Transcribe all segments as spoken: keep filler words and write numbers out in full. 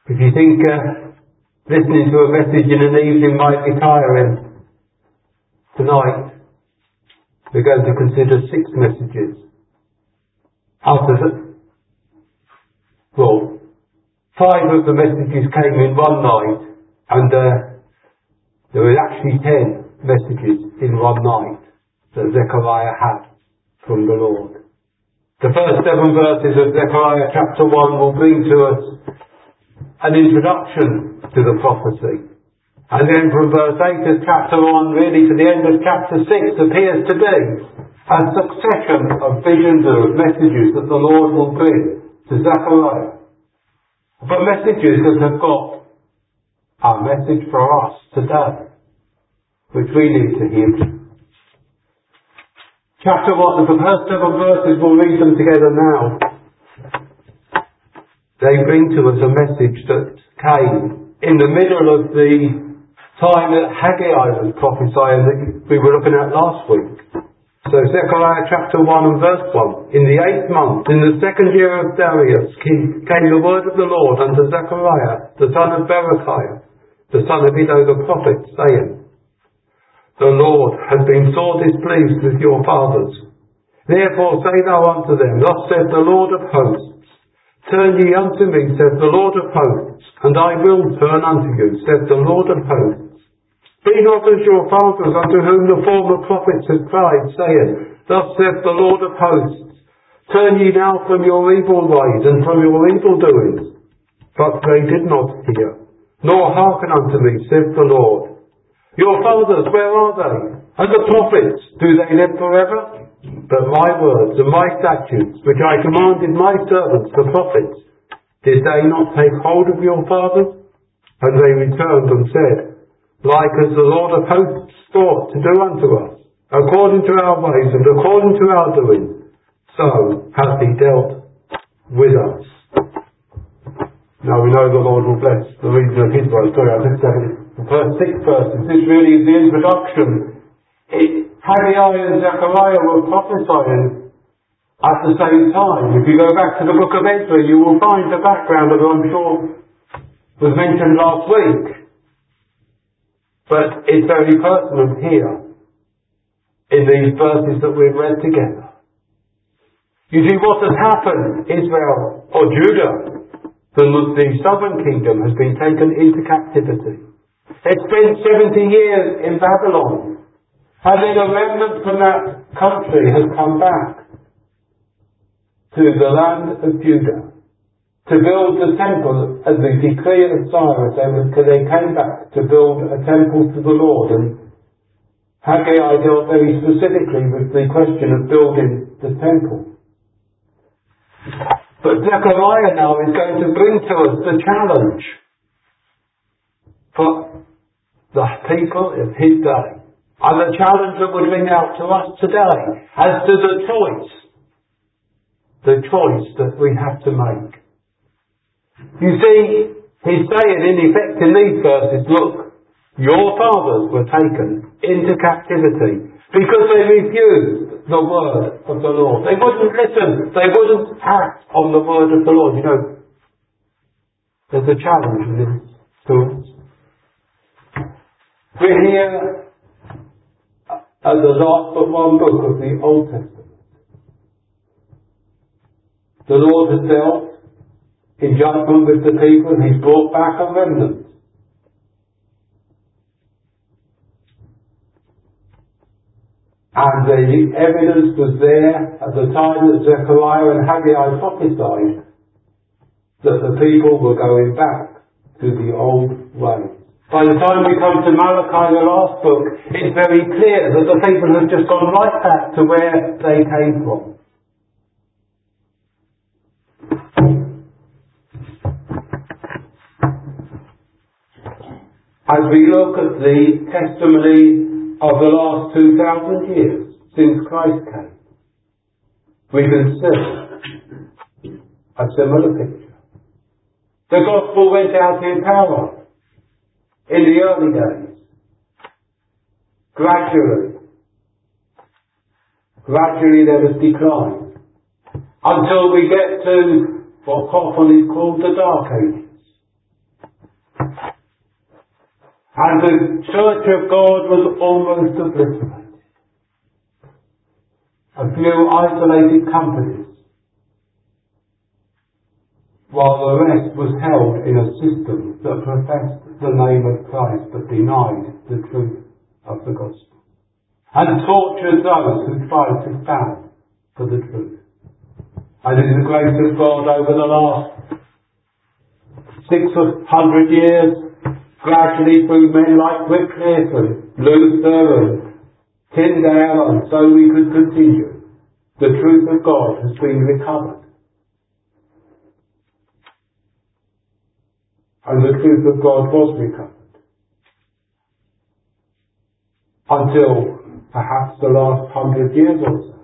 If you think uh, listening to a message in an evening might be tiring, tonight we're going to consider six messages. Out of the, well, five of the messages came in one night, and uh, there were actually ten messages in one night that Zechariah had from the Lord. The first seven verses of Zechariah chapter one will bring to us an introduction to the prophecy. And then from verse eight of chapter one really to the end of chapter six appears to be a succession of visions and messages that the Lord will bring to Zechariah. But messages that have got a message for us today, which we need to hear. Chapter one, the first seven verses, we'll read them together now. They bring to us a message that came in the middle of the time that Haggai was prophesying that we were looking at last week. So Zechariah chapter one and verse one. In the eighth month, in the second year of Darius, came the word of the Lord unto Zechariah, the son of Berechiah, the son of Iddo the prophet, saying, The Lord has been sore displeased with your fathers. Therefore say thou unto them, Thus saith the Lord of hosts, Turn ye unto me, saith the Lord of hosts, and I will turn unto you, saith the Lord of hosts. Be not as your fathers, unto whom the former prophets had cried, saying, Thus saith the Lord of hosts, Turn ye now from your evil ways and from your evil doings. But they did not hear, nor hearken unto me, saith the Lord. Your fathers, where are they? And the prophets, do they live forever? But my words and my statutes, which I commanded my servants, the prophets, did they not take hold of your fathers? And they returned and said, Like as the Lord of hosts thought to do unto us, according to our ways and according to our doing, so hath he dealt with us. Now we know the Lord will bless the reading of his word. Sorry, I just said it. The first six verses, this really is the introduction. It, Haggai and Zechariah were prophesying at the same time. If you go back to the book of Ezra, you will find the background that I'm sure was mentioned last week. But it's very personal here in these verses that we've read together. You see, what has happened, Israel or Judah, the, the southern kingdom has been taken into captivity. It spent seventy years in Babylon. And then a remnant from that country has come back to the land of Judah to build the temple as the decree of Cyrus. They came back to build a temple to the Lord. And Haggai dealt very specifically with the question of building the temple. But Zechariah now is going to bring to us the challenge for the people of his day, and the challenge that would ring out to us today as to the choice, the choice that we have to make. You see, he's saying in effect in these verses, look, your fathers were taken into captivity because they refused the word of the Lord. They wouldn't listen, they wouldn't act on the word of the Lord. You know, there's a challenge in this to us. We're here at the last but one book of the Old Testament. The Lord has dealt in judgment with the people and he's brought back a remnant. And the evidence was there at the time that Zechariah and Haggai prophesied that the people were going back to the old ways. By the time we come to Malachi, the last book, it's very clear that the people have just gone right back to where they came from. As we look at the testimony of the last two thousand years since Christ came, we can see a similar picture. The gospel went out in power in the early days. Gradually, gradually there was decline until we get to what often is called the Dark Ages. And the church of God was almost obliterated. A few isolated companies, while the rest was held in a system that professed the name of Christ but denied the truth of the gospel, and tortured those who tried to stand for the truth. And in the grace of God over the last six hundred years, gradually through men like Wycliffe and Luther and Tyndale, and so we could continue, the truth of God has been recovered. And the truth of God was recovered. Until perhaps the last hundred years or so.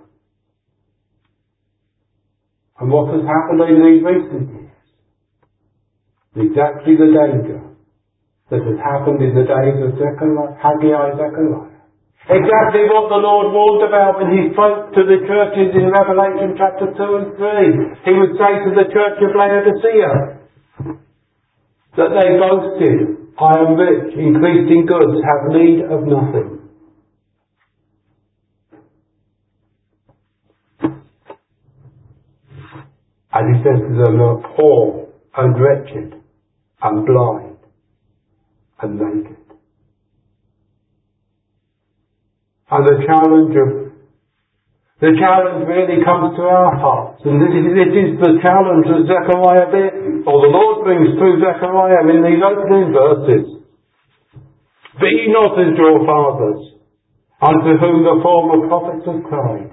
And what has happened in these recent years? Exactly the danger that has happened in the days of Zechariah, Haggai, Zechariah. Exactly what the Lord warned about when He spoke to the churches in Revelation chapter two and three. He would say to the church of Laodicea that they boasted, I am rich, increased in goods, have need of nothing. And He says to them, they are poor and wretched and blind and naked. And the challenge of the challenge really comes to our hearts, and this is, this is the challenge that Zechariah did, or the Lord brings through Zechariah in these opening verses. Be not as your fathers, unto whom the former prophets have cried.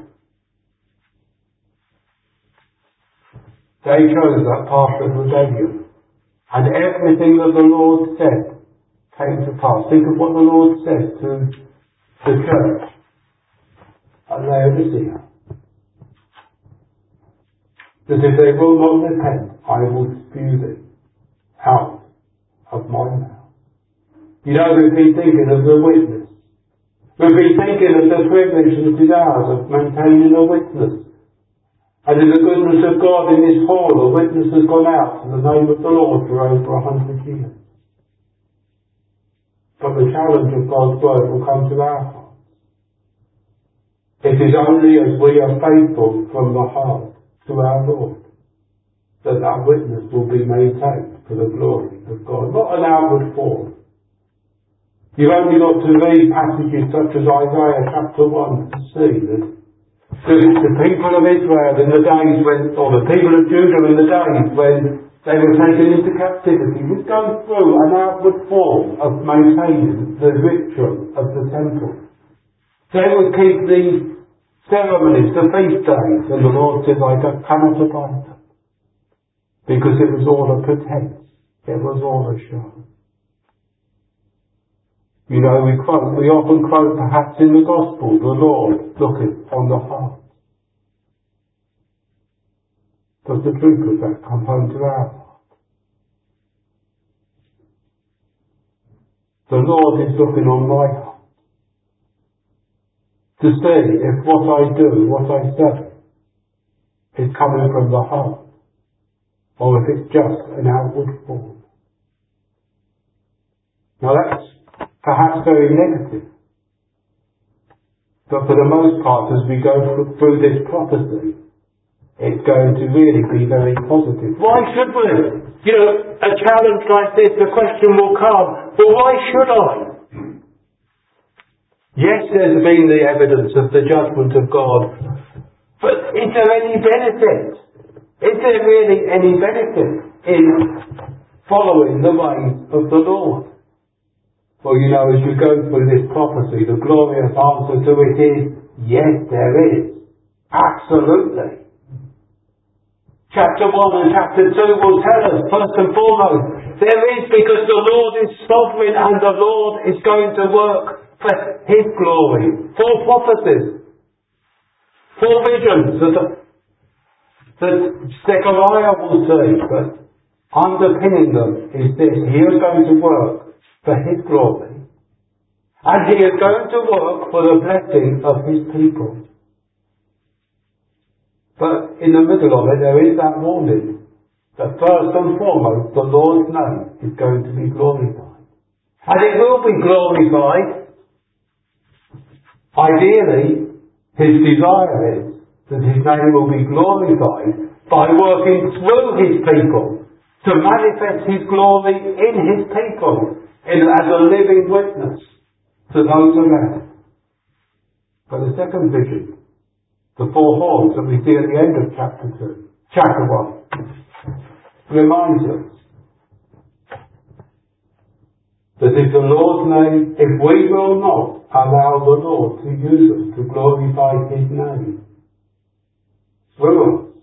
They chose that path of rebellion, and everything that the Lord said came to pass. Think of what the Lord said to the church at Laodicea. That if they will not repent, I will spew them out of my mouth. You know, we've been thinking of the witness. We've been thinking of the privilege that is ours of maintaining a witness. And in the goodness of God in this hall, a witness has gone out in the name of the Lord for over a hundred years. But the challenge of God's word will come to our hearts. It is only as we are faithful from the heart to our Lord that that witness will be maintained for the glory of God, not an outward form. You've only got to read passages such as Isaiah chapter one to see that the people of Israel in the days when, or the people of Judah in the days when they were taken into captivity, would go through an outward form of maintaining the ritual of the temple. They would keep the ceremonies, the feast days, and the Lord says, I don't, cannot abide them. Because it was all a pretense. It was all a show. You know, we quote, we often quote perhaps in the Gospel, the Lord looketh on the heart. Does the truth of that come home to our heart? The Lord is looking on my heart to see if what I do, what I say, is coming from the heart, or if it's just an outward form. Now that's perhaps very negative, but for the most part, as we go through this prophecy, it's going to really be very positive. Why should we? You know, a challenge like this, the question will come, well, why should I? Yes, there's been the evidence of the judgment of God, but is there any benefit? Is there really any benefit in following the ways of the Lord? Well, you know, as you go through this prophecy, the glorious answer to it is, yes, there is. Absolutely. Chapter one and chapter two will tell us, first and foremost, there is, because the Lord is sovereign and the Lord is going to work for His glory. Four prophecies. Four visions that, that Zechariah will see, but underpinning them is this: He is going to work for His glory, and He is going to work for the blessing of His people. But in the middle of it, there is that warning that first and foremost, the Lord's name is going to be glorified. And it will be glorified. Ideally, his desire is that his name will be glorified by working through his people to manifest his glory in his people in, as a living witness to those around. But the second vision, the four horns that we see at the end of chapter two, chapter one, reminds us that if the Lord's name, if we will not allow the Lord to use us to glorify his name through us,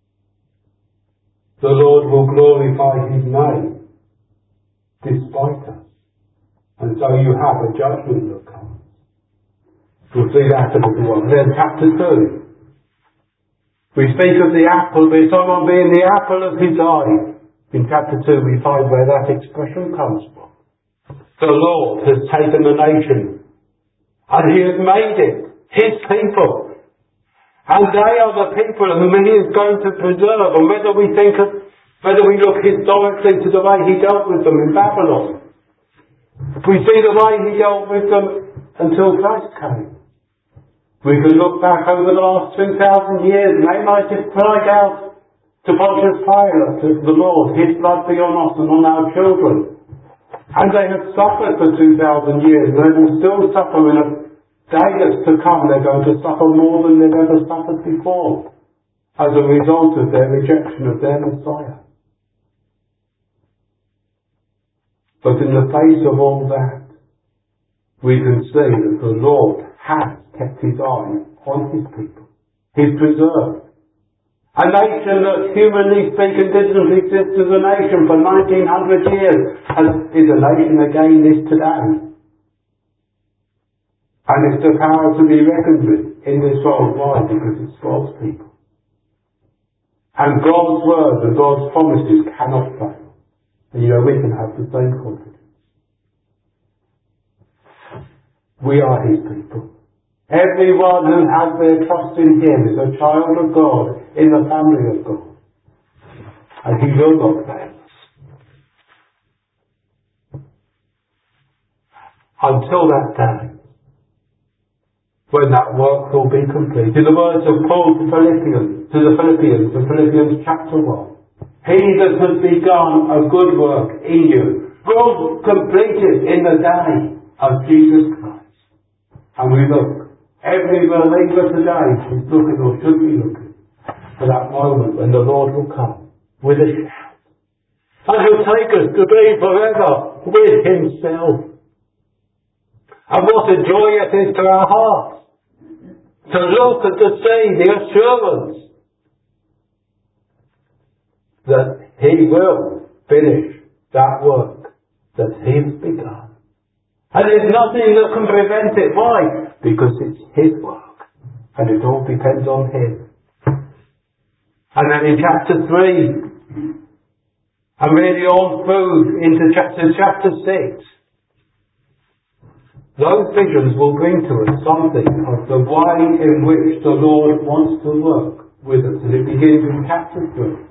the Lord will glorify his name despite us. And so you have a judgment that comes. We'll see that in the one. Then chapter two. We speak of the apple, someone being the apple of his eye. In chapter two we find where that expression comes from. The Lord has taken the nation and he has made it his people. And they are the people whom he is going to preserve. And whether we think of, whether we look historically to the way he dealt with them in Babylon, we see the way he dealt with them until Christ came. We can look back over the last two thousand years and they might have cried out to Pontius Pilate, to the Lord, his blood be on us and on our children. And they have suffered for two thousand years and they will still suffer in a day that's to come. They're going to suffer more than they've ever suffered before as a result of their rejection of their Messiah. But in the face of all that, we can see that the Lord has kept his eye on his people. He's preserved. A nation that, humanly speaking, didn't exist as a nation for nineteen hundred years, and is a nation again this today. And it's the power to be reckoned with in this world. Why? Because it's God's people. And God's word and God's promises cannot fail. And you know, we can have the same confidence. We are his people. Everyone who has their trust in him is a child of God, in the family of God. And he will not fail us. Until that day, when that work will be complete. In the words of Paul to Philippians, to the Philippians, in Philippians chapter one, he that has begun a good work in you will complete it in the day of Jesus Christ. And we look, every believer today is looking or should be looking for that moment when the Lord will come with a shout. And he'll take us to be forever with himself. And what a joy it is to our hearts to look and to see the assurance that he will finish that work that he has begun. And there's nothing that can prevent it. Why? Because it's his work. And it all depends on him. And then in chapter three, and really on through into chapter, chapter six, those visions will bring to us something of the way in which the Lord wants to work with us. And it begins in chapter three.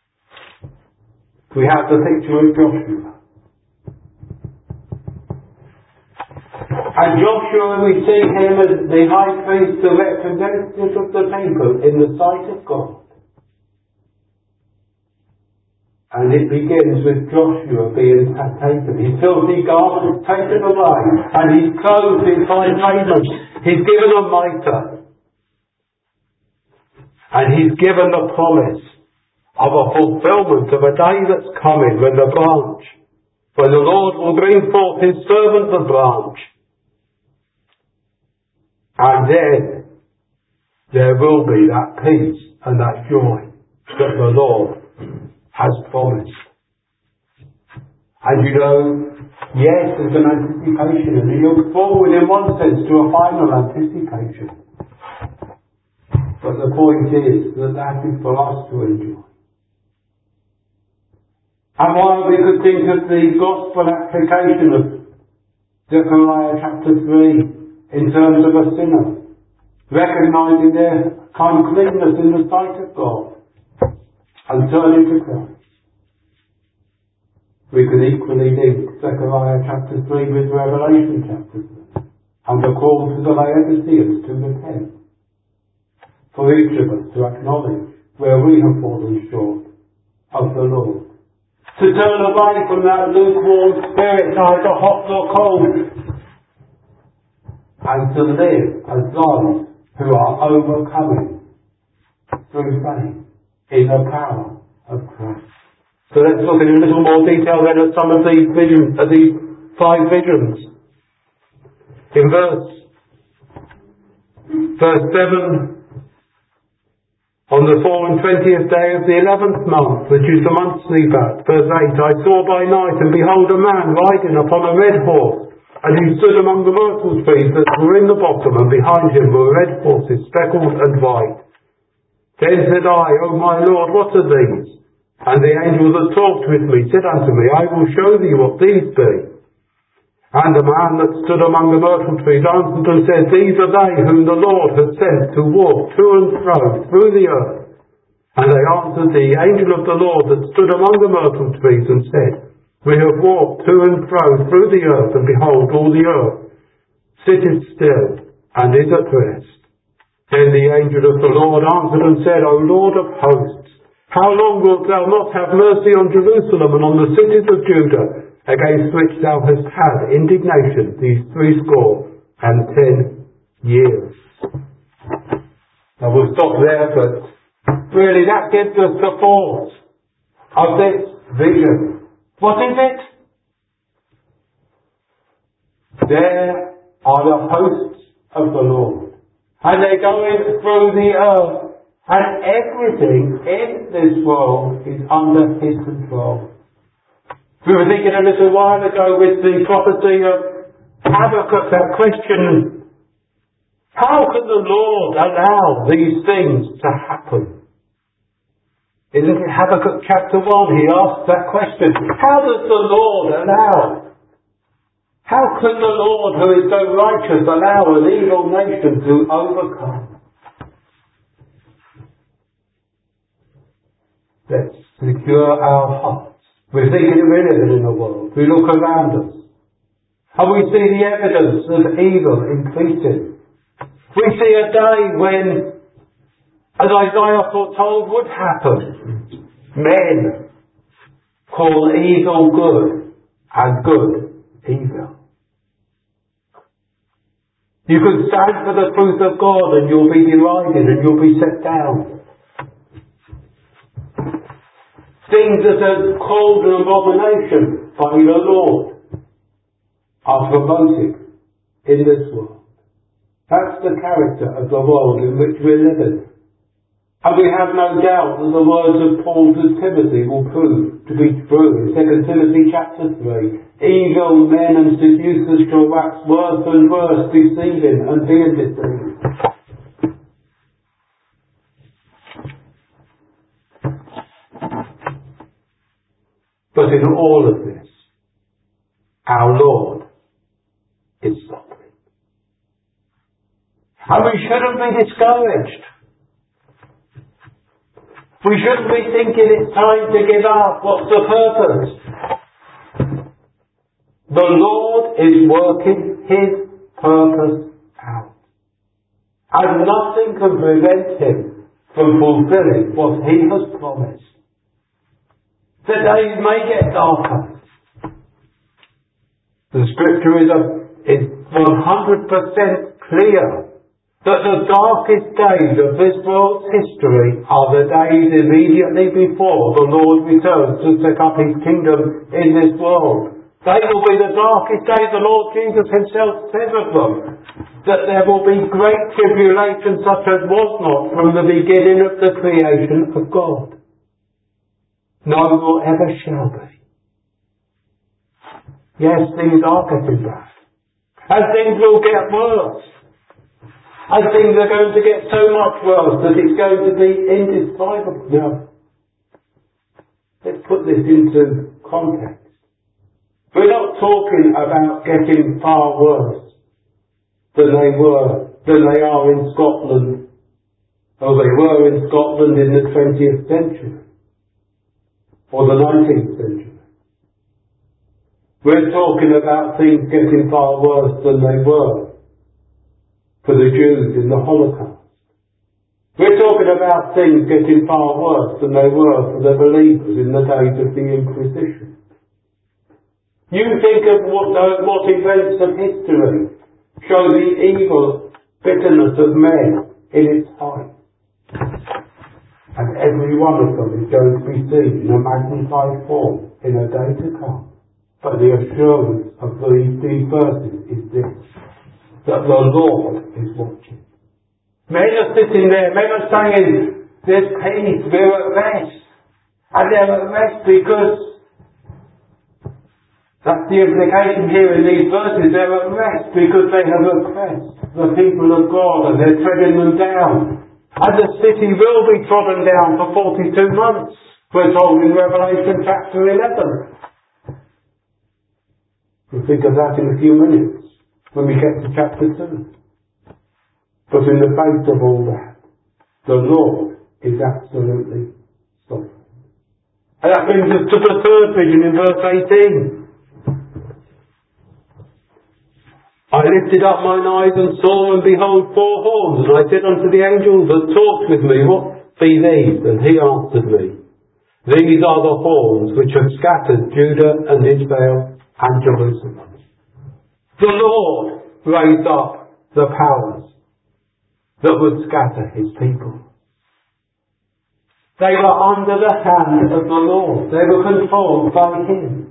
We have the picture of Joshua. And Joshua, we see him as the high priest, the representative of the people in the sight of God. And it begins with Joshua being taken, his filthy garments taken away, and he's clothed in fine raiment. He's given a mitre. And he's given the promise of a fulfillment of a day that's coming when the branch, when the Lord will bring forth his servant the branch. And then there will be that peace and that joy that the Lord has promised. And you know, yes, there's an anticipation, and you look forward in one sense to a final anticipation. But the point is that that is for us to enjoy. And while we could think of the gospel application of Zechariah chapter three in terms of a sinner recognising their uncleanness in the sight of God and turning to Christ, we We could equally link Zechariah chapter three with Revelation chapter three, and the call to the Laodiceans to repent. For each of us to acknowledge where we have fallen short of the Lord. To turn away from that lukewarm spirit, neither hot nor cold, and to live as those who are overcoming through faith in the power of Christ. So let's look in a little more detail then at some of these visions, at these five visions. In verse, verse seven, on the four and twentieth day of the eleventh month, which is the month Nebat, verse eight, I saw by night, and behold a man riding upon a red horse, and he stood among the myrtle trees that were in the bottom, and behind him were red horses, speckled and white. Then said I, O my Lord, what are these? And the angel that talked with me said unto me, I will show thee what these be. And the man that stood among the myrtle trees answered and said, These are they whom the Lord has sent to walk to and fro through the earth. And they answered the angel of the Lord that stood among the myrtle trees and said, We have walked to and fro through the earth, and behold, all the earth sitteth still and is at rest. Then the angel of the Lord answered and said, O Lord of hosts, how long wilt thou not have mercy on Jerusalem and on the cities of Judah, against which thou hast had indignation these threescore and ten years? Now we'll stop there, but really that gives us the force of this vision. What is it? There are the hosts of the Lord, and they're going through the earth. And everything in this world is under His control. We were thinking a little while ago with the prophecy of Habakkuk, that question, how can the Lord allow these things to happen? Isn't it Habakkuk chapter one? He asked that question. How does the Lord allow? How can the Lord, who is so righteous, allow an evil nation to overcome? Let's secure our hearts. We're thinking we're living in the world. We look around us, and we see the evidence of evil increasing. We see a day when, as Isaiah foretold would happen, men call evil good and good evil. You can stand for the truth of God and you'll be derided and you'll be set down. Things that are called an abomination by the Lord are promoted in this world. That's the character of the world in which we're living. And we have no doubt that the words of Paul to Timothy will prove to be true in Second Timothy chapter three. Evil men and seducers shall wax worse and worse, deceiving and being deceived. But in all of this, our Lord is sovereign. And we shouldn't be discouraged. We shouldn't be thinking it's time to give up. What's the purpose? The Lord is working His purpose out. And nothing can prevent Him from fulfilling what He has promised. The days may get darker. The scripture is, a, is one hundred percent clear that the darkest days of this world's history are the days immediately before the Lord returns to set up His kingdom in this world. They will be the darkest days. The Lord Jesus Himself says of them that there will be great tribulation such as was not from the beginning of the creation of God. No, nor ever shall be. Yes, things are getting bad. And things will get worse. And things are going to get so much worse that it's going to be indescribable. Now, let's put this into context. We're not talking about getting far worse than they were, than they are in Scotland, or they were in Scotland in the twentieth century. Or the nineteenth century. We're talking about things getting far worse than they were for the Jews in the Holocaust. We're talking about things getting far worse than they were for the believers in the days of the Inquisition. You think of what, uh, what events of history show the evil bitterness of men in its height. And every one of them is going to be seen in a magnified form in a day to come. But the assurance of these, these verses is this, that the Lord is watching. Men are sitting there, men are saying, there's peace, we're at rest. And they're at rest because, that's the implication here in these verses, they're at rest because they have oppressed the people of God and they're treading them down. And the city will be trodden down for forty-two months, we're told in Revelation chapter eleven. We'll think of that in a few minutes when we get to chapter two. But in the face of all that, the Lord is absolutely sovereign. And that brings us to the third vision in verse eighteen. I lifted up mine eyes and saw, and behold, four horns. And I said unto the angel that talked with me, what be these? And he answered me, these are the horns which have scattered Judah and Israel and Jerusalem. The Lord raised up the powers that would scatter his people. They were under the hand of the Lord. They were controlled by him.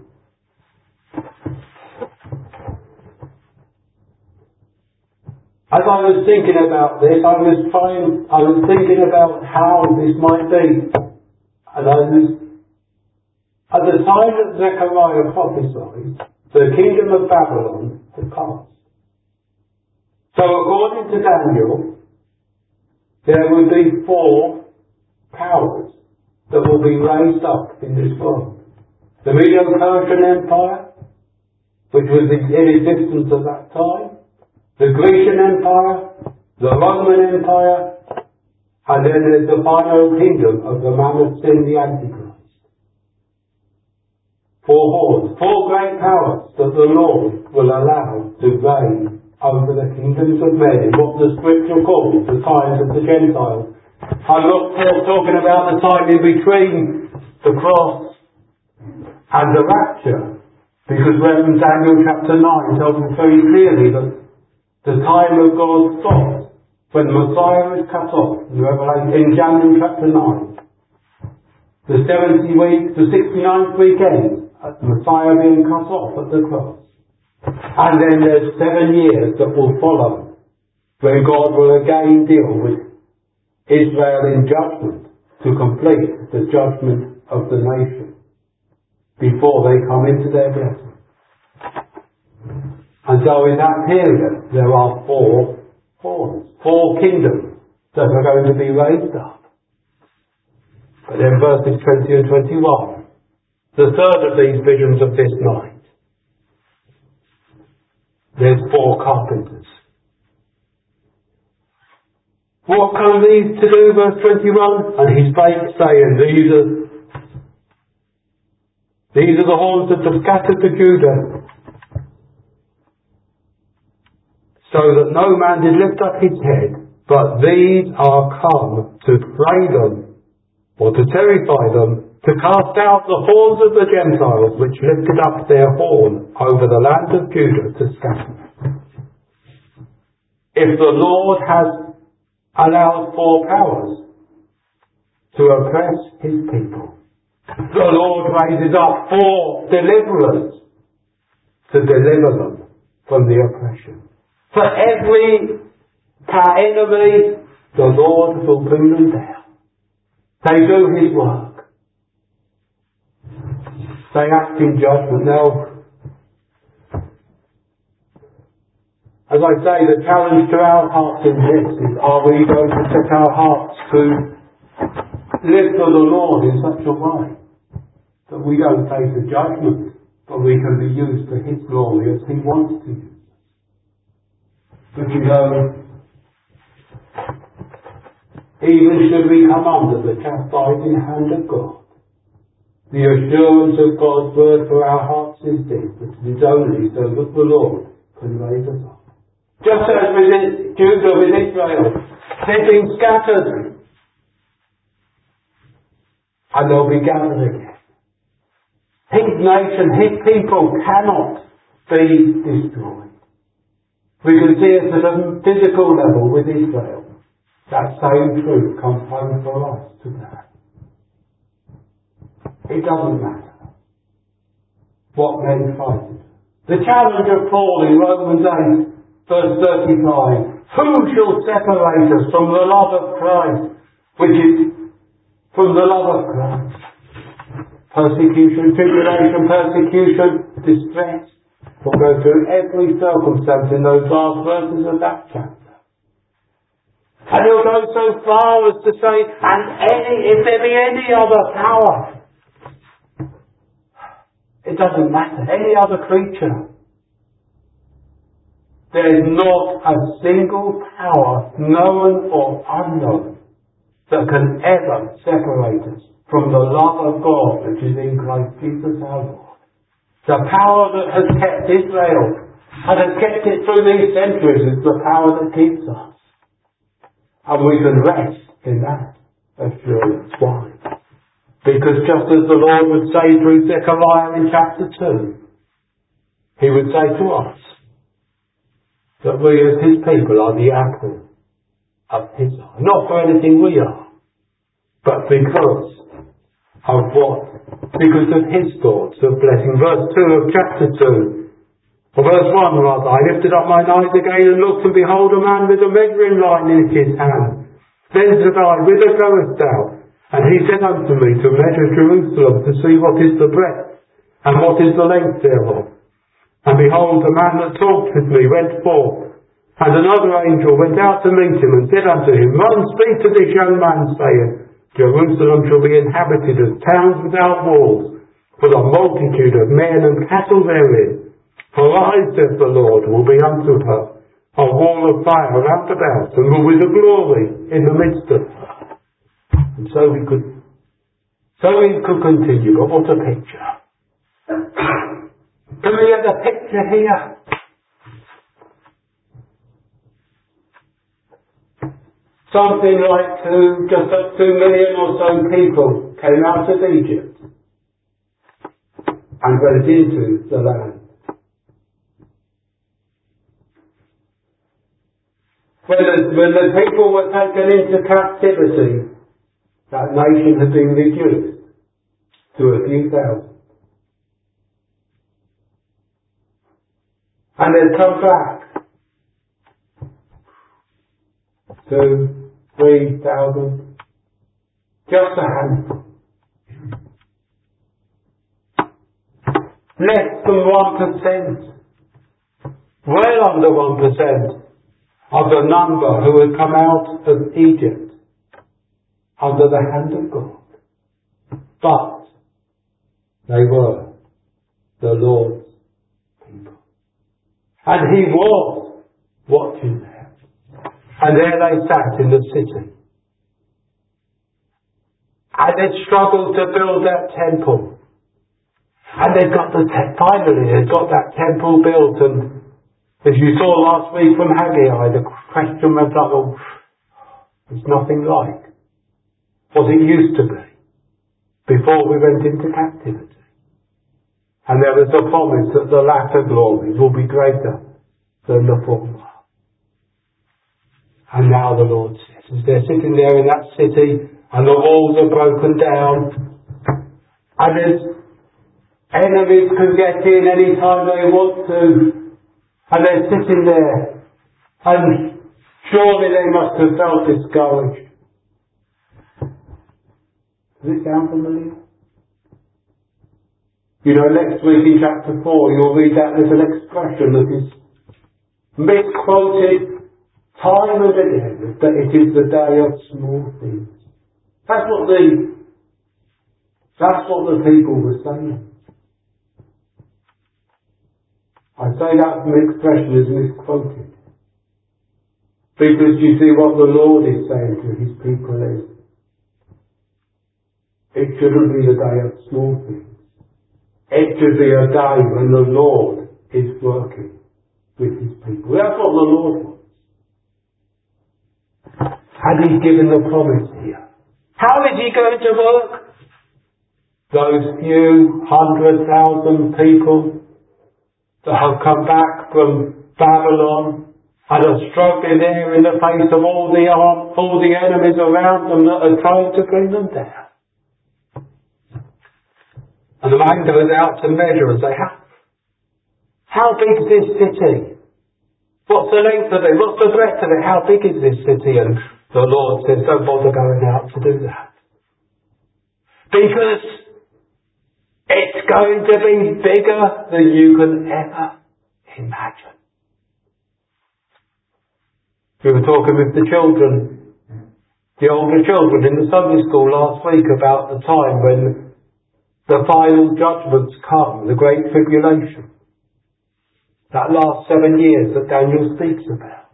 As I was thinking about this, I was trying, I was thinking about how this might be. And I was, at the time that Zechariah prophesied, the kingdom of Babylon had passed. So according to Daniel, there will be four powers that will be raised up in this world. The Medo-Persian Empire, which was in existence at that time, the Grecian Empire, the Roman Empire, and then there's the final kingdom of the man of sin, the Antichrist. Four horns, four great powers that the Lord will allow to reign over the kingdoms of men in what the Scripture calls the times of the Gentiles. I'm not talking about the time in between the cross and the rapture, because Revelation Daniel chapter nine tells us very clearly that the time of God stops when the Messiah is cut off. In Revelation, in Daniel chapter nine, the seventy week, the sixty-ninth weekend, the Messiah being cut off at the cross. And then there's seven years that will follow, when God will again deal with Israel in judgment to complete the judgment of the nation before they come into their blessing. And so in that period, there are four horns, four kingdoms that are going to be raised up. But then verses twenty and twenty-one, the third of these visions of this night, there's four carpenters. What come these to do, verse twenty-one? And he spake, saying, These are, these are the horns that have scattered to Judah, so that no man did lift up his head, but these are come to pray them, or to terrify them, to cast out the horns of the Gentiles, which lifted up their horn over the land of Judah to scatter. If the Lord has allowed four powers to oppress his people, the Lord raises up four deliverers to deliver them from the oppression. For every enemy, the Lord will bring them down. They do his work. They act in judgment. Now, as I say, the challenge to our hearts in this is, are we going to set our hearts to live for the Lord in such a way that we don't face the judgment, but we can be used for his glory as he wants to use? But you know, even should we come under the chastising hand of God, The assurance of God's word for our hearts is this, that it is only so that the Lord can raise us up. Just as with Judah, with Israel, they've been scattered, and they'll be gathered again. His nation, his people cannot be destroyed. We can see it at a physical level with Israel. That same truth comes home for us today. It doesn't matter what men fight. The challenge of Paul in Romans eight, verse thirty-five, who shall separate us from the love of Christ, which is from the love of Christ? Persecution, tribulation, persecution, distress. We'll go through every circumstance in those last verses of that chapter. And he'll go so far as to say, and any, if there be any other power, it doesn't matter, any other creature. There is not a single power, known or unknown, that can ever separate us from the love of God which is in Christ Jesus our Lord. The power that has kept Israel and has kept it through these centuries is the power that keeps us. And we can rest in that assurance. Why? Because just as the Lord would say through Zechariah in chapter two, He would say to us that we as His people are the apple of His eye. Not for anything we are, but because of what? Because of His thoughts of blessing. Verse two of chapter two, or verse one rather, I lifted up mine eyes again and looked, and behold a man with a measuring line in his hand. Then said I, whither goest thou? And he said unto me, to measure Jerusalem, to see what is the breadth, and what is the length thereof. And behold, the man that talked with me went forth, and another angel went out to meet him, and said unto him, Run, speak to this young man, saying, Jerusalem shall be inhabited as towns without walls, for a multitude of men and cattle therein. For I, saith the Lord, will be unto her a wall of fire round about, and will be the glory in the midst of her. And so we could, so we could continue, but what a picture. Can we get a picture here? Something like two, just up two million or so people came out of Egypt and went into the land. When the, when the people were taken into captivity, that nation had been reduced to a few thousand. And they'd come back to three thousand, just a handful. Less than one percent, well under one percent of the number who had come out of Egypt under the hand of God. But they were the Lord's people. And He was watching them. And there they sat in the city. And they struggled to build that temple. And they got the te- finally they got that temple built, and as you saw last week from Haggai, the question went up, oh, it's nothing like what it used to be before we went into captivity. And there was a promise that the latter glories will be greater than the former. And now the Lord says, as they're sitting there in that city, and the walls are broken down, and as enemies can get in any time they want to, and they're sitting there, and surely they must have felt discouraged. Does it sound familiar? You know, next week in chapter four, you'll read that little expression that is misquoted time and again, that it is the day of small things. That's what the, that's what the people were saying. I say that expression is misquoted, because you see what the Lord is saying to His people is, It shouldn't be the day of small things. It should be a day when the Lord is working with his people. That's what the Lord wants. And he's given the promise here. How is he going to work? Those few hundred thousand people that have come back from Babylon and are struggling there in the face of all the arm, all the enemies around them that are trying to bring them down. And the man goes out to measure and say, how, how big is this city? What's the length of it? What's the breadth of it? How big is this city? And the Lord says, don't bother going out to do that. Because it's going to be bigger than you can ever imagine. We were talking with the children, the older children in the Sunday school last week about the time when the final judgments come, the great tribulation. That last seven years that Daniel speaks about.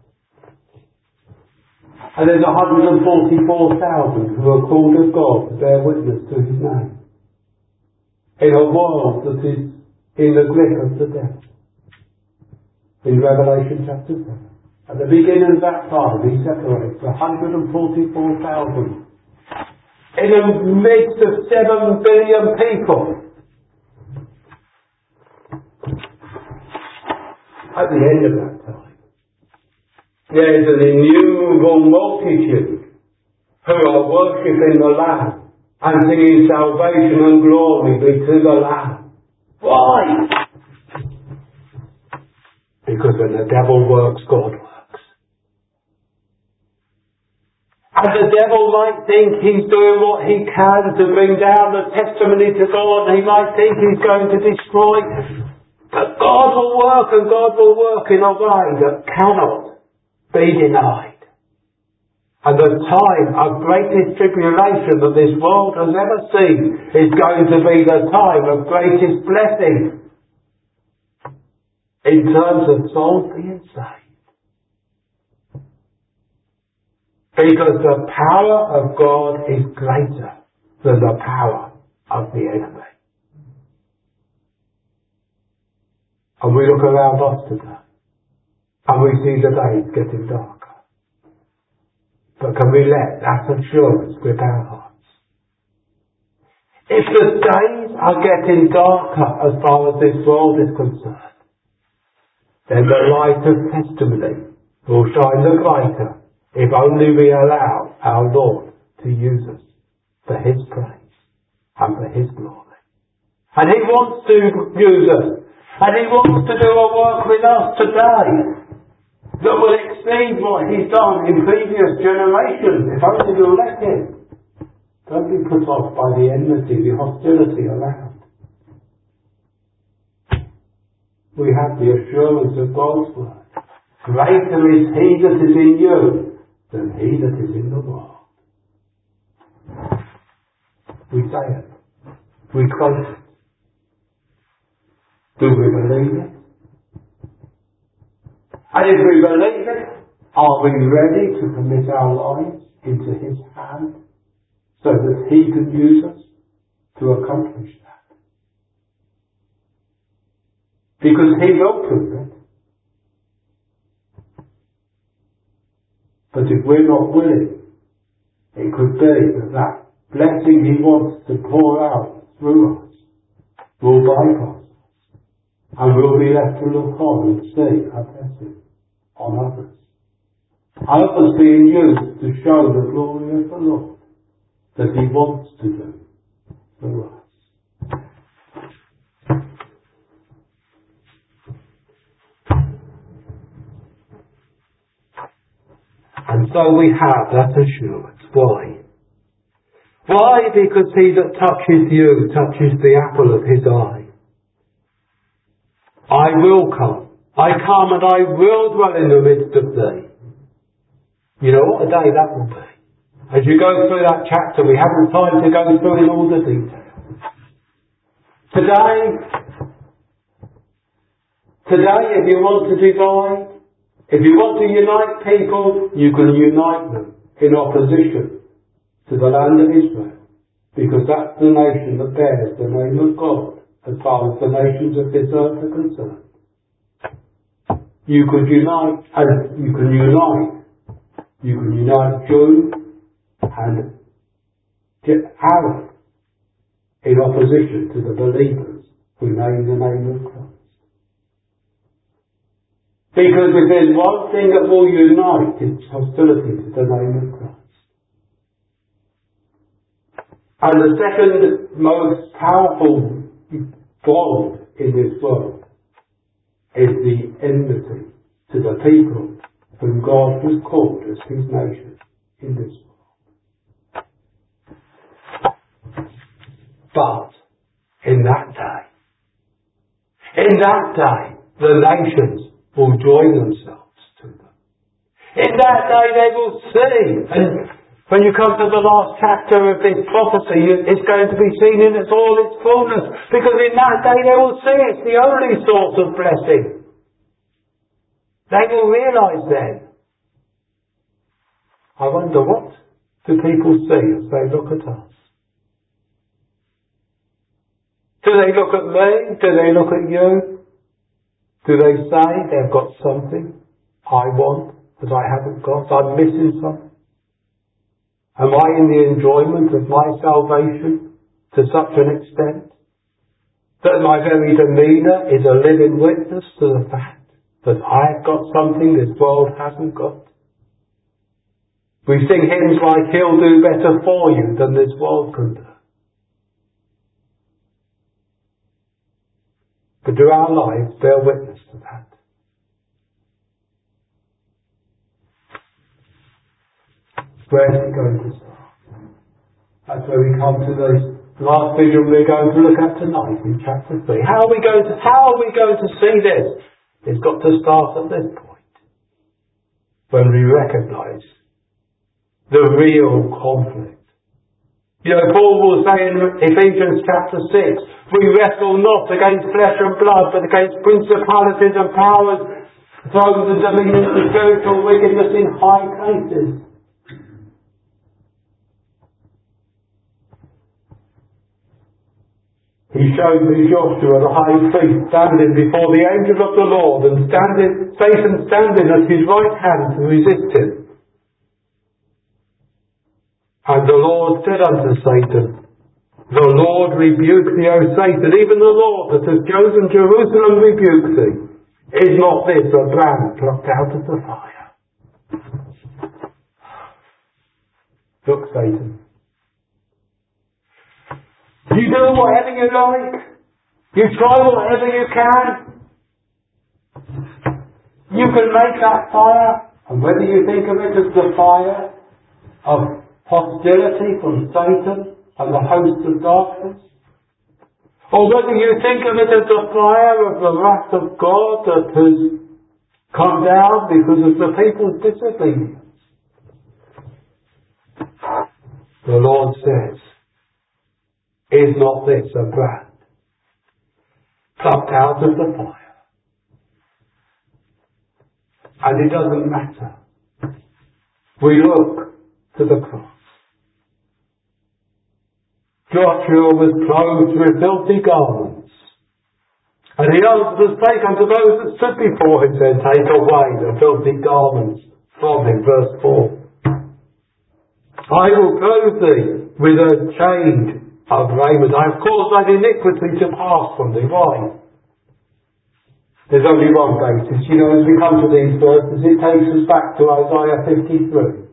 And there's one hundred forty-four thousand who are called of God to bear witness to his name. In a world that is in the grip of the devil. In Revelation chapter seven. At the beginning of that time, he separates one hundred forty-four thousand in the midst of seven billion people. At the end of that time, there is an innumerable multitude who are worshipping the Lamb and singing salvation and glory be to the Lamb. Why? Because when the devil works, God works. And the devil might think he's doing what he can to bring down the testimony to God. He might think he's going to destroy. But God will work, and God will work in a way that cannot be denied. And the time of greatest tribulation that this world has ever seen is going to be the time of greatest blessing in terms of souls being saved. Because the power of God is greater than the power of the enemy. And we look around us today and we see the days getting darker. But can we let that assurance grip our hearts? If the days are getting darker as far as this world is concerned, then the light of testimony will shine the brighter if only we allow our Lord to use us for his praise and for his glory. And he wants to use us, and he wants to do a work with us today that will exceed what he's done in previous generations, if only we'll let him. Don't be put off by the enmity, the hostility around. We have the assurance of God's word. Greater is he that is in you than he that is in the world. We say it. We quote it. Do we believe it? And if we believe it, are we ready to commit our lives into his hand so that he can use us to accomplish that? Because he will prove it. But if we're not willing, it could be that that blessing he wants to pour out through us will bypass us. And we'll be left to look on and see a blessing on others. Others being used to show the glory of the Lord that he wants to do through us. And so we have that assurance. Why? Why? Because he that touches you touches the apple of his eye. I will come. I come and I will dwell in the midst of thee. You know what a day that will be. As you go through that chapter, we haven't time to go through in all the details. Today, today if you want to divide, if you want to unite people, you can unite them in opposition to the land of Israel. Because that's the nation that bears the name of God as far as the nations of this earth are concerned. You could unite, and you can unite, you can unite Jew and Arab in opposition to the believers who name the name of Christ. Because if there's one thing that will unite, it's hostility to the name of Christ. And the second most powerful bond in this world is the enmity to the people whom God has called as his nation in this world. But in that day, in that day, the nations will join themselves to them. In that day they will see, and when you come to the last chapter of this prophecy, it's going to be seen in its all its fullness, because in that day they will see it's the only source of blessing. They will realise then. I wonder, what do people see as they look at us? Do they look at me? Do they look at you? Do they say they've got something I want that I haven't got? I'm missing something? Am I in the enjoyment of my salvation to such an extent that my very demeanour is a living witness to the fact that I've got something this world hasn't got? We sing hymns like, he'll do better for you than this world can do. But do our lives bear witness to that? Where is it going to start? That's where we come to the last vision we're going to look at tonight in chapter three. How are we going to, how are we going to see this? It's got to start at this point, when we recognise the real conflict. You know, Paul will say in Ephesians chapter six, we wrestle not against flesh and blood, but against principalities and powers, thrones and dominions and spiritual wickedness in high places. He showed me Joshua the high priest standing before the angel of the Lord, and standing, Satan standing at his right hand to resist him. And the Lord said unto Satan, the Lord rebuke thee, O Satan, even the Lord that has chosen Jerusalem rebuke thee. Is not this a brand plucked out of the fire? Look, Satan. You do whatever you like. You try whatever you can. You can make that fire, and whether you think of it as the fire of hostility from Satan and the hosts of darkness, or whether you think of it as the fire of the wrath of God that has come down because of the people's disobedience, the Lord says, is not this a brand plucked out of the fire? And it doesn't matter. We look to the cross. Joshua was clothed with filthy garments, and he answered and spake unto those that stood before him, saying, take away the filthy garments from him. Verse four. I will clothe thee with a change of raiment. I have caused thine iniquity to pass from thee. Why? There's only one basis. You know, as we come to these verses, it takes us back to Isaiah fifty-three.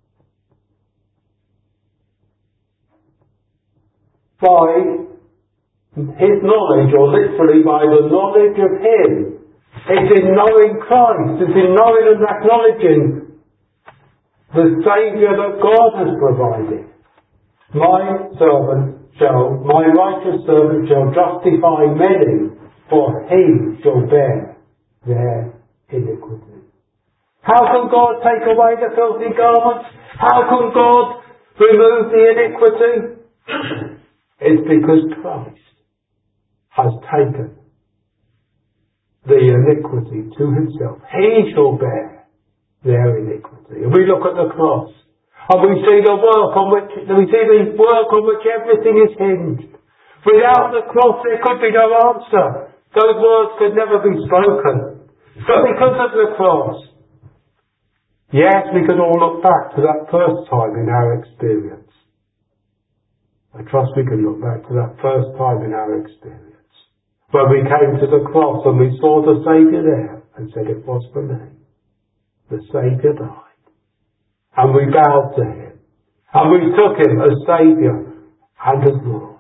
By his knowledge, or literally by the knowledge of him, it's in knowing Christ, it's in knowing and acknowledging the Saviour that God has provided. My servant shall, my righteous servant shall justify many, for he shall bear their iniquity. How can God take away the filthy garments? How can God remove the iniquity? It's because Christ has taken the iniquity to himself. He shall bear their iniquity. And we look at the cross. And we see the work on which, we see the work on which everything is hinged. Without the cross there could be no answer. Those words could never be spoken. But because of the cross, yes, we can all look back to that first time in our experience. I trust we can look back to that first time in our experience. When we came to the cross and we saw the Saviour there and said, it was for me. The Saviour died. And we bowed to Him. And we took Him as Saviour and as Lord.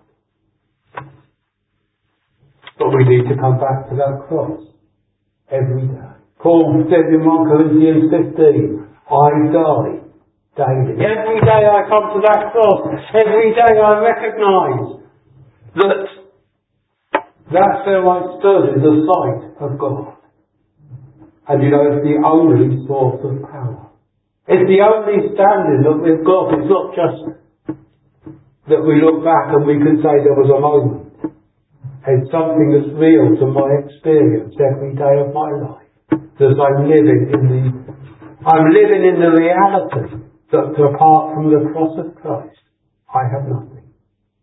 But we need to come back to that cross every day. Paul said in First Corinthians fifteen, I die daily. Every day I come to that cross. Every day I recognise that that's where I stood in the sight of God. And you know, it's the only source of power. It's the only standing that we've got. It's not just that we look back and we can say there was a moment. It's something that's real to my experience every day of my life. That I'm living in the, I'm living in the reality that apart from the cross of Christ, I have nothing.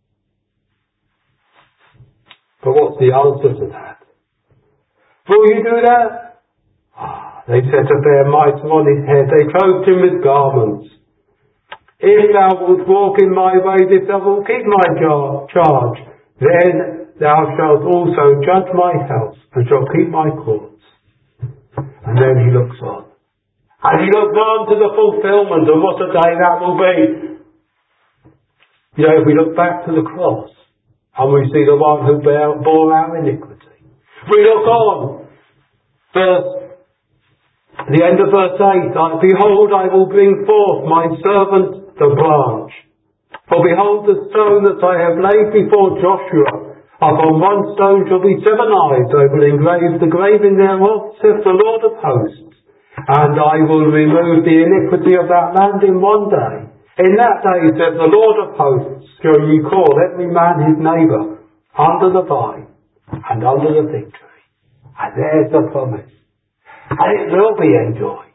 But what's the answer to that? Will you do that? They set a fair mitre on his head. They clothed him with garments. If thou wilt walk in my ways, if thou wilt keep my jar- charge, then thou shalt also judge my house, and shalt keep my courts. And then he looks on. And he looks on to the fulfilment, and what a day that will be. You know, if we look back to the cross, and we see the one who bear, bore our iniquity. We look on. Verse The end of verse eight, behold, I will bring forth my servant the branch. For behold, the stone that I have laid before Joshua, upon one stone shall be seven eyes. I will engrave the graving thereof, saith the Lord of hosts. And I will remove the iniquity of that land in one day. In that day, saith the Lord of hosts, shall ye call every man his neighbour under the vine and under the fig tree. And there's the promise. And it will be enjoyed.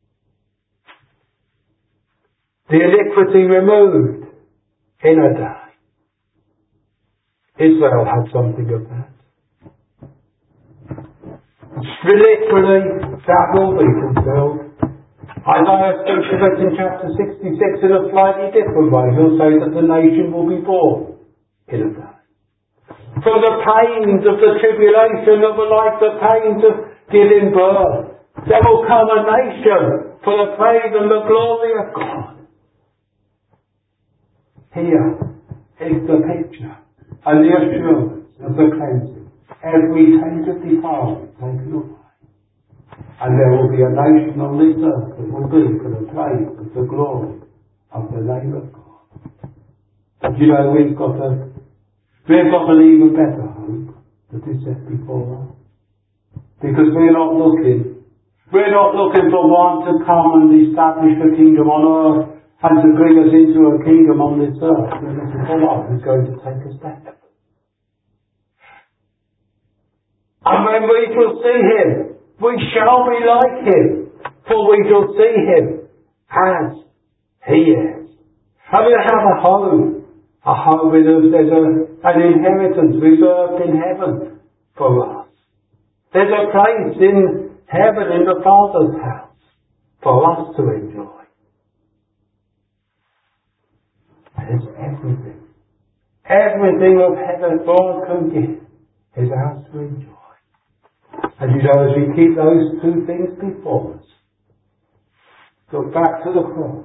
The iniquity removed in a day. Israel had something of that. Literally, that will be fulfilled. Isaiah speaks of it in chapter sixty-six in a slightly different way. He'll say that the nation will be born in a day. From the pains of the tribulation that were like the pains of giving birth, there will come a nation for the praise and the glory of God. Here is the picture and the assurance of the cleansing. Every taint of defilement taken away. And there will be a nation on this earth that will be for the praise and the glory of the name of God. And you know, we've got a we've got an even better hope that is set before us. Because we're not looking, we're not looking for one to come and establish the kingdom on earth and to bring us into a kingdom on this earth. We're looking for one who's going to take us there. And when we shall see Him, we shall be like Him, for we shall see Him as He is. And we'll have a home, a home with us. There's a, an inheritance reserved in heaven for us. There's a place in heaven in the Father's house for us to enjoy. And it's everything. Everything of heaven God can give is ours to enjoy. And you know, as we keep those two things before us, look back to the cross.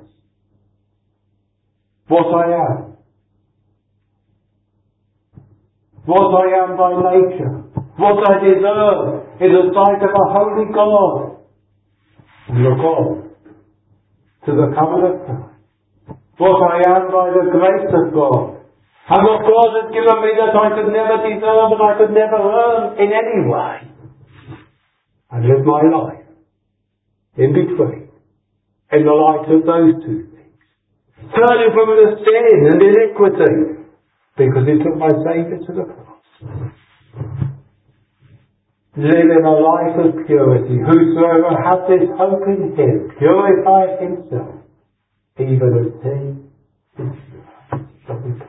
What I am. What I am by nature. What I deserve in the sight of a holy God. And look on to the coming of Christ. What I am by the grace of God. And what God has given me that I could never deserve and I could never earn in any way. And live my life in between, in the light of those two things. Turning from the sin and iniquity, because He took my Saviour to the cross. Living a life of purity. Whosoever hath this hope in Him purifieth himself even as He is pure.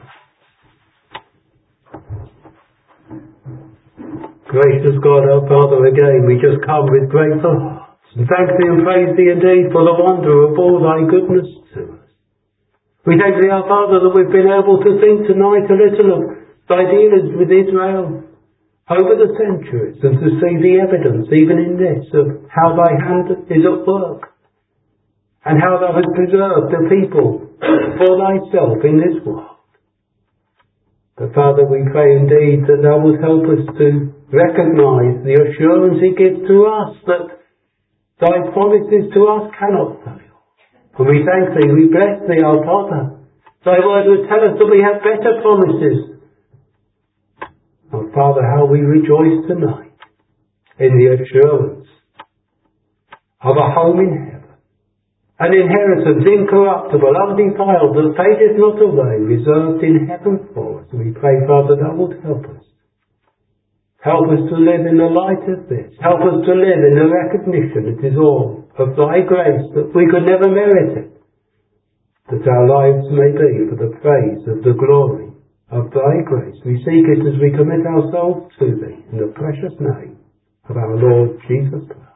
Gracious God, our Father, again we just come with grateful hearts and thank Thee and praise Thee indeed for the wonder of all Thy goodness to us. We thank Thee, our Father, that we've been able to think tonight a little of Thy dealings with Israel over the centuries and to see the evidence, even in this, of how Thy hand is at work and how Thou hast preserved the people for Thyself in this world. But Father, we pray indeed that Thou wilt help us to recognise the assurance He gives to us that Thy promises to us cannot fail. And we thank Thee, we bless Thee, our Father. Thy word would tell us that we have better promises. Oh Father, how we rejoice tonight in the assurance of a home in heaven, an inheritance incorruptible, undefiled, that fadeth not away, reserved in heaven for us. And we pray, Father, Thou wilt help us. Help us to live in the light of this. Help us to live in the recognition it is all of Thy grace, that we could never merit it, that our lives may be for the praise of the glory of Thy grace. We seek it as we commit ourselves to Thee in the precious name of our Lord Jesus Christ.